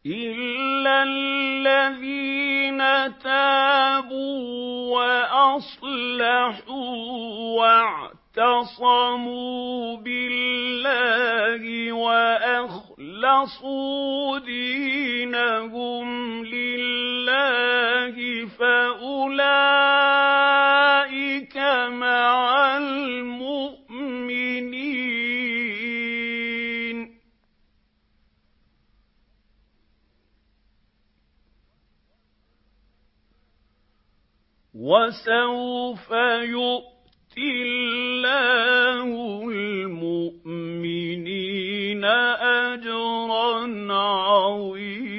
إِلَّا الَّذِينَ تَابُوا وَأَصْلَحُوا وَاعْتَصَمُوا بِاللَّهِ وَأَخْلَصُوا دِينَهُمْ لِلَّهِ فَأُولَٰئِكَ مَعَ الْمُؤْمِنِينَ ۖ وَسَوْفَ يُؤْتِ اللَّهُ الْمُؤْمِنِينَ أَجْرًا عَظِيمًا.